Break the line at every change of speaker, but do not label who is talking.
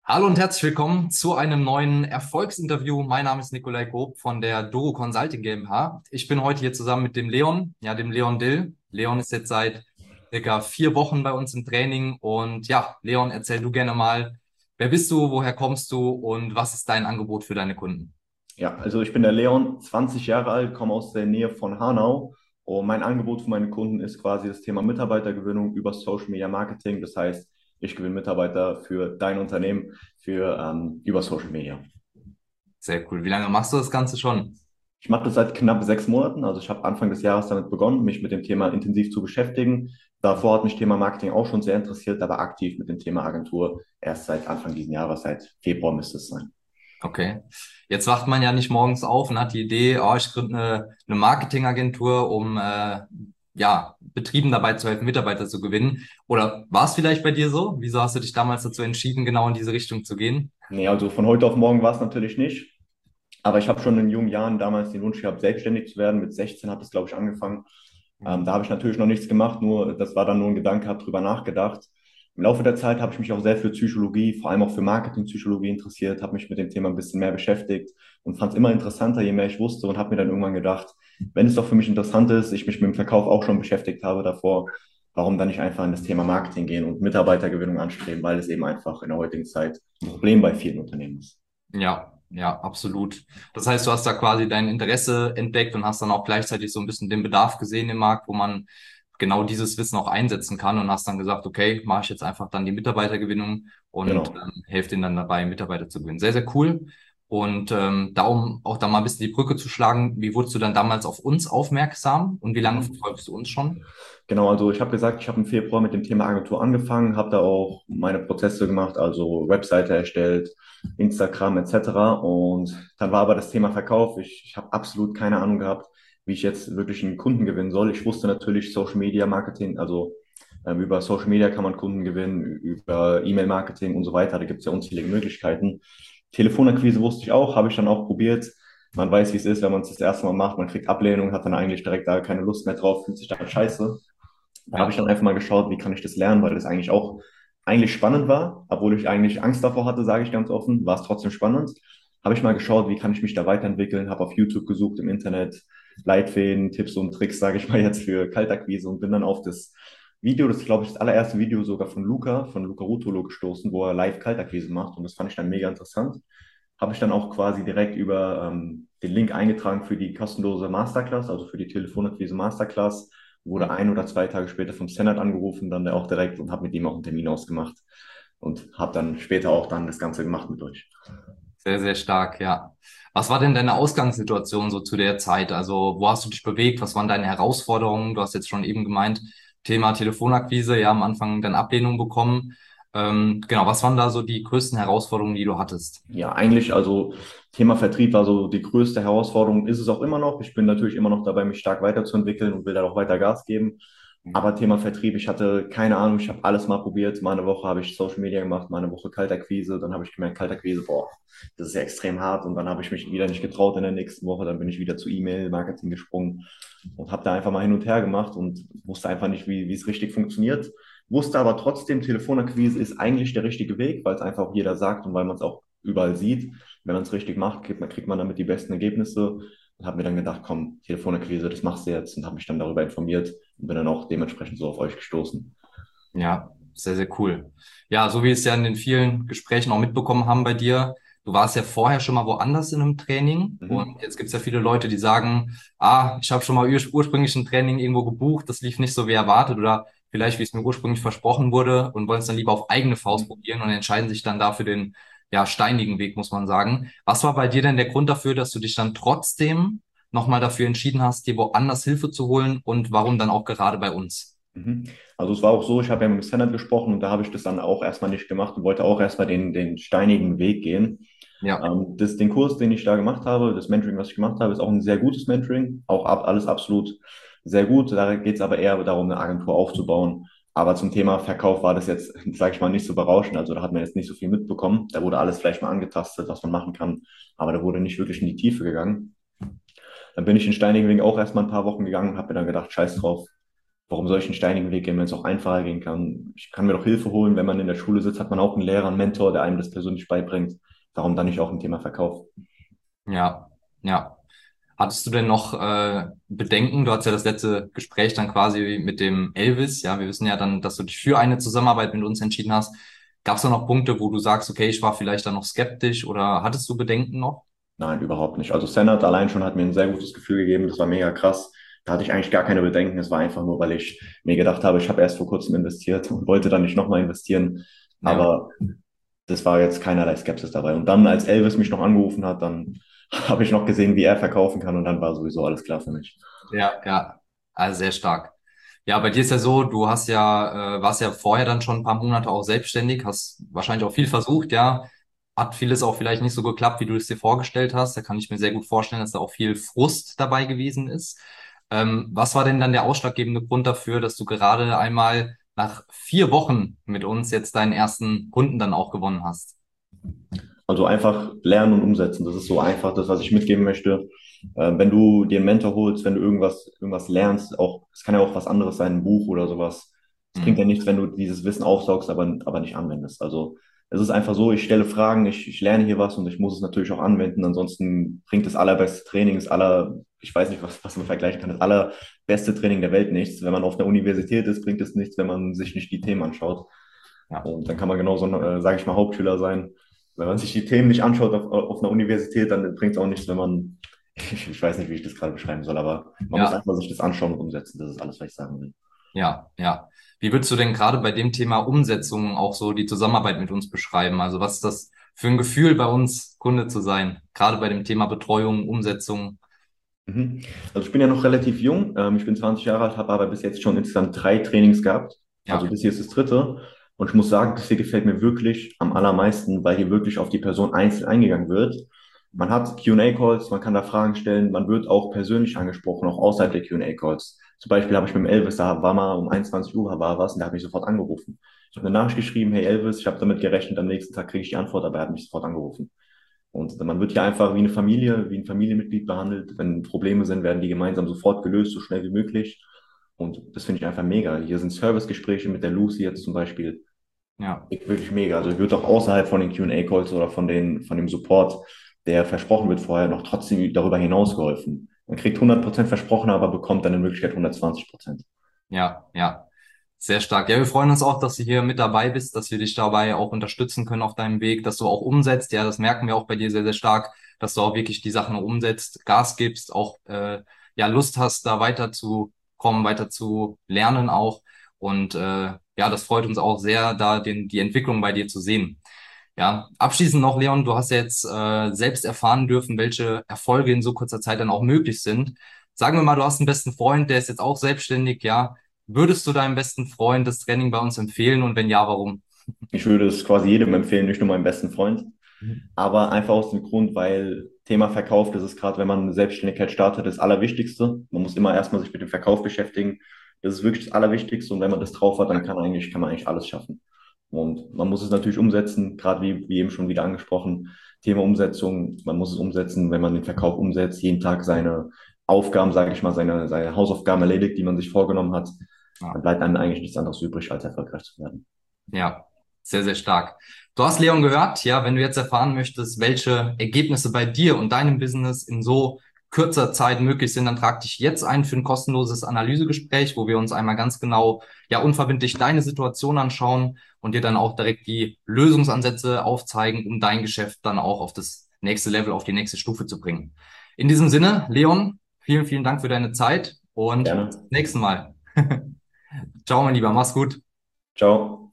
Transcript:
Hallo und herzlich willkommen zu einem neuen Erfolgsinterview. Mein Name ist Nikolai Grob von der Doro Consulting GmbH. Ich bin heute hier zusammen mit dem Leon, ja, dem Leon Dill. Leon ist jetzt seit circa 4 Wochen bei uns im Training. Und ja, Leon, erzähl du gerne mal, wer bist du, woher kommst du und was ist dein Angebot für deine Kunden?
Ja, also ich bin der Leon, 20 Jahre alt, komme aus der Nähe von Hanau und mein Angebot für meine Kunden ist quasi das Thema Mitarbeitergewinnung über Social Media Marketing. Das heißt, ich gewinne Mitarbeiter für dein Unternehmen über Social Media.
Sehr cool. Wie lange machst du das Ganze schon?
Ich mache das seit knapp 6 Monaten. Also ich habe Anfang des Jahres damit begonnen, mich mit dem Thema intensiv zu beschäftigen. Davor hat mich Thema Marketing auch schon sehr interessiert, aber aktiv mit dem Thema Agentur erst seit Anfang dieses Jahres, seit Februar müsste es sein.
Okay. Jetzt wacht man ja nicht morgens auf und hat die Idee, oh, ich gründe eine Marketingagentur, um ja, Betrieben dabei zu helfen, Mitarbeiter zu gewinnen. Oder war es vielleicht bei dir so? Wieso hast du dich damals dazu entschieden, genau in diese Richtung zu gehen?
Nee, also von heute auf morgen war es natürlich nicht. Aber ich habe schon in jungen Jahren damals den Wunsch gehabt, selbstständig zu werden. Mit 16 hat es, glaube ich, angefangen. Da habe ich natürlich noch nichts gemacht, nur das war dann nur ein Gedanke, habe drüber nachgedacht. Im Laufe der Zeit habe ich mich auch sehr für Psychologie, vor allem auch für Marketingpsychologie interessiert, habe mich mit dem Thema ein bisschen mehr beschäftigt und fand es immer interessanter, je mehr ich wusste und habe mir dann irgendwann gedacht, wenn es doch für mich interessant ist, ich mich mit dem Verkauf auch schon beschäftigt habe davor, warum dann nicht einfach in das Thema Marketing gehen und Mitarbeitergewinnung anstreben, weil es eben einfach in der heutigen Zeit ein Problem bei vielen Unternehmen ist.
Ja, ja, absolut. Das heißt, du hast da quasi dein Interesse entdeckt und hast dann auch gleichzeitig so ein bisschen den Bedarf gesehen im Markt, wo man genau dieses Wissen auch einsetzen kann und hast dann gesagt, okay, mache ich jetzt einfach dann die Mitarbeitergewinnung und
Genau.
helfe denen dann dabei, Mitarbeiter zu gewinnen. Sehr, sehr cool. Und da um auch da mal ein bisschen die Brücke zu schlagen, wie wurdest du dann damals auf uns aufmerksam und wie lange
Mhm.
verfolgst du uns schon?
Genau, also ich habe gesagt, ich habe im Februar mit dem Thema Agentur angefangen, habe da auch meine Prozesse gemacht, also Webseite erstellt, Instagram etc. Und dann war aber das Thema Verkauf. Ich habe absolut keine Ahnung gehabt, wie ich jetzt wirklich einen Kunden gewinnen soll. Ich wusste natürlich Social Media Marketing, also über Social Media kann man Kunden gewinnen, über E-Mail Marketing und so weiter. Da gibt es ja unzählige Möglichkeiten. Telefonakquise wusste ich auch, habe ich dann auch probiert. Man weiß, wie es ist, wenn man es das erste Mal macht. Man kriegt Ablehnung, hat dann eigentlich direkt da keine Lust mehr drauf, fühlt sich dann scheiße. Da habe ich
Ja,
dann einfach mal geschaut, wie kann ich das lernen, weil das eigentlich auch eigentlich spannend war, obwohl ich eigentlich Angst davor hatte, sage ich ganz offen, war es trotzdem spannend. Habe ich mal geschaut, wie kann ich mich da weiterentwickeln, habe auf YouTube gesucht, im Internet, Leitfäden, Tipps und Tricks, sage ich mal jetzt für Kaltakquise und bin dann auf das Video, das ist, glaube ich, das allererste Video sogar von Luca Rutolo gestoßen, wo er live Kaltakquise macht und das fand ich dann mega interessant. Habe ich dann auch quasi direkt über den Link eingetragen für die kostenlose Masterclass, also für die Telefonakquise Masterclass, wurde 1 oder 2 Tage später vom Senat angerufen, dann der auch direkt und habe mit ihm auch einen Termin ausgemacht und habe dann später auch dann das Ganze gemacht mit euch.
sehr, sehr stark, ja. Was war denn deine Ausgangssituation so zu der Zeit? Also, wo hast du dich bewegt? Was waren deine Herausforderungen? Du hast jetzt schon eben gemeint, Thema Telefonakquise, ja, am Anfang dann Ablehnung bekommen. Genau, was waren da so die größten Herausforderungen, die du hattest?
Ja, eigentlich, also Thema Vertrieb war so die größte Herausforderung, ist es auch immer noch. Ich bin natürlich immer noch dabei, mich stark weiterzuentwickeln und will da auch weiter Gas geben. Aber Thema Vertrieb, ich hatte keine Ahnung, ich habe alles mal probiert. Mal eine Woche habe ich Social Media gemacht, mal eine Woche Kaltakquise. Dann habe ich gemerkt, Kaltakquise, boah, das ist ja extrem hart. Und dann habe ich mich wieder nicht getraut in der nächsten Woche. Dann bin ich wieder zu E-Mail-Marketing gesprungen und habe da einfach mal hin und her gemacht und wusste einfach nicht, wie es richtig funktioniert. Wusste aber trotzdem, Telefonakquise ist eigentlich der richtige Weg, weil es einfach auch jeder sagt und weil man es auch überall sieht. Wenn man es richtig macht, kriegt man damit die besten Ergebnisse. Und habe mir dann gedacht, komm, Telefonakquise, das machst du jetzt und habe mich dann darüber informiert und bin dann auch dementsprechend so auf euch gestoßen.
Ja, sehr, sehr cool. Ja, so wie wir es ja in den vielen Gesprächen auch mitbekommen haben bei dir, du warst ja vorher schon mal woanders in einem Training und
Mhm.
jetzt gibt es ja viele Leute, die sagen, ah, ich habe schon mal ursprünglich ein Training irgendwo gebucht, das lief nicht so wie erwartet oder vielleicht wie es mir ursprünglich versprochen wurde und wollen es dann lieber auf eigene Faust
Mhm.
probieren und entscheiden sich dann dafür den, ja, steinigen Weg, muss man sagen. Was war bei dir denn der Grund dafür, dass du dich dann trotzdem nochmal dafür entschieden hast, dir woanders Hilfe zu holen und warum dann auch gerade bei uns?
Mhm. Also es war auch so, ich habe ja mit dem Senat gesprochen und da habe ich das dann auch erstmal nicht gemacht und wollte auch erstmal den steinigen Weg gehen.
Ja.
Den Kurs, den ich da gemacht habe, das Mentoring, was ich gemacht habe, ist auch ein sehr gutes Mentoring, auch alles absolut sehr gut. Da geht es aber eher darum, eine Agentur aufzubauen. Aber zum Thema Verkauf war das jetzt, sage ich mal, nicht so berauschend. Also da hat man jetzt nicht so viel mitbekommen. Da wurde alles vielleicht mal angetastet, was man machen kann, aber da wurde nicht wirklich in die Tiefe gegangen. Dann bin ich den steinigen Weg auch erstmal ein paar Wochen gegangen und habe mir dann gedacht, scheiß drauf, warum soll ich einen steinigen Weg gehen, wenn es auch einfacher gehen kann? Ich kann mir doch Hilfe holen, wenn man in der Schule sitzt, hat man auch einen Lehrer, einen Mentor, der einem das persönlich beibringt. Warum dann nicht auch ein Thema Verkauf?
Ja, ja. Hattest du denn noch Bedenken? Du hattest ja das letzte Gespräch dann quasi mit dem Elvis. Ja, wir wissen ja dann, dass du dich für eine Zusammenarbeit mit uns entschieden hast. Gab es da noch Punkte, wo du sagst, okay, ich war vielleicht dann noch skeptisch oder hattest du Bedenken noch?
Nein, überhaupt nicht. Also Senat allein schon hat mir ein sehr gutes Gefühl gegeben. Das war mega krass. Da hatte ich eigentlich gar keine Bedenken. Es war einfach nur, weil ich mir gedacht habe, ich habe erst vor kurzem investiert und wollte dann nicht nochmal investieren.
Ja,
Aber das war jetzt keinerlei Skepsis dabei. Und dann, als Elvis mich noch angerufen hat, dann habe ich noch gesehen, wie er verkaufen kann und dann war sowieso alles klar für mich.
ja, ja. Also sehr stark. Ja, bei dir ist ja so, du hast ja, warst ja vorher dann schon ein paar Monate auch selbstständig, hast wahrscheinlich auch viel versucht, ja. Hat vieles auch vielleicht nicht so geklappt, wie du es dir vorgestellt hast. Da kann ich mir sehr gut vorstellen, dass da auch viel Frust dabei gewesen ist. Was war denn dann der ausschlaggebende Grund dafür, dass du gerade einmal nach 4 Wochen mit uns jetzt deinen ersten Kunden dann auch gewonnen hast?
Also einfach lernen und umsetzen. Das ist so einfach das, was ich mitgeben möchte. Wenn du dir einen Mentor holst, wenn du irgendwas lernst, auch, es kann ja auch was anderes sein, ein Buch oder sowas. Es bringt ja
Hm.
nichts, wenn du dieses Wissen aufsaugst, aber nicht anwendest. Also es ist einfach so, ich stelle Fragen, ich lerne hier was und ich muss es natürlich auch anwenden. Ansonsten bringt das allerbeste Training, ich weiß nicht, was man vergleichen kann, das allerbeste Training der Welt nichts. Wenn man auf einer Universität ist, bringt es nichts, wenn man sich nicht die Themen anschaut.
Ja,
Und dann kann man genauso, sage ich mal, Hauptschüler sein. Wenn man sich die Themen nicht anschaut auf einer Universität, dann bringt es auch nichts, wenn man, ich weiß nicht, wie ich das gerade beschreiben soll, aber man muss
ja,
einfach sich das anschauen und umsetzen. Das ist alles, was ich sagen will.
ja, ja. Wie würdest du denn gerade bei dem Thema Umsetzung auch so die Zusammenarbeit mit uns beschreiben? Also was ist das für ein Gefühl, bei uns Kunde zu sein? Gerade bei dem Thema Betreuung, Umsetzung.
Mhm. Also ich bin ja noch relativ jung. Ich bin 20 Jahre alt, habe aber bis jetzt schon insgesamt 3 Trainings gehabt. Also
Ja,
das hier ist das dritte. Und ich muss sagen, das hier gefällt mir wirklich am allermeisten, weil hier wirklich auf die Person einzeln eingegangen wird. Man hat Q&A-Calls, man kann da Fragen stellen, man wird auch persönlich angesprochen, auch außerhalb der Q&A-Calls. Zum Beispiel habe ich mit dem Elvis, da war mal um 21 Uhr war was und der hat mich sofort angerufen. Ich habe eine Nachricht geschrieben, hey Elvis, ich habe damit gerechnet, am nächsten Tag kriege ich die Antwort, aber er hat mich sofort angerufen. Und man wird hier einfach wie eine Familie, wie ein Familienmitglied behandelt. Wenn Probleme sind, werden die gemeinsam sofort gelöst, so schnell wie möglich. Und das finde ich einfach mega. Hier sind Servicegespräche mit der Lucy jetzt zum Beispiel.
ja,
Wirklich mega. Also wird auch außerhalb von den Q&A-Calls oder von dem Support, der versprochen wird vorher, noch trotzdem darüber hinaus geholfen. Man kriegt 100% versprochen, aber bekommt dann in Wirklichkeit 120%.
ja, ja. Sehr stark. Ja, wir freuen uns auch, dass du hier mit dabei bist, dass wir dich dabei auch unterstützen können auf deinem Weg, dass du auch umsetzt. Ja, das merken wir auch bei dir sehr, sehr stark, dass du auch wirklich die Sachen umsetzt, Gas gibst, auch ja Lust hast, da weiterzukommen, weiter zu lernen auch. Und ja, das freut uns auch sehr, da die Entwicklung bei dir zu sehen. Ja, abschließend noch, Leon, du hast ja jetzt selbst erfahren dürfen, welche Erfolge in so kurzer Zeit dann auch möglich sind. Sagen wir mal, du hast einen besten Freund, der ist jetzt auch selbstständig, ja. Würdest du deinem besten Freund das Training bei uns empfehlen und wenn ja, warum?
Ich würde es quasi jedem empfehlen, nicht nur meinem besten Freund.
Mhm.
Aber einfach aus dem Grund, weil Thema Verkauf, das ist gerade, wenn man eine Selbstständigkeit startet, das Allerwichtigste. Man muss immer erstmal sich mit dem Verkauf beschäftigen. Das ist wirklich das Allerwichtigste. Und wenn man das drauf hat, dann kann man eigentlich alles schaffen. Und man muss es natürlich umsetzen, gerade wie eben schon wieder angesprochen, Thema Umsetzung. Man muss es umsetzen, wenn man den Verkauf umsetzt, jeden Tag seine Aufgaben, sage ich mal, seine Hausaufgaben erledigt, die man sich vorgenommen hat, dann
Ja,
bleibt einem eigentlich nichts anderes übrig, als erfolgreich zu werden.
ja, sehr, sehr stark. Du hast Leon gehört, ja, wenn du jetzt erfahren möchtest, welche Ergebnisse bei dir und deinem Business in so kürzer Zeit möglich sind, dann trag dich jetzt ein für ein kostenloses Analysegespräch, wo wir uns einmal ganz genau, ja, unverbindlich deine Situation anschauen und dir dann auch direkt die Lösungsansätze aufzeigen, um dein Geschäft dann auch auf das nächste Level, auf die nächste Stufe zu bringen. In diesem Sinne, Leon, vielen, vielen Dank für deine Zeit und bis
Gerne.
zum nächsten Mal. Ciao, mein Lieber, mach's gut.
Ciao.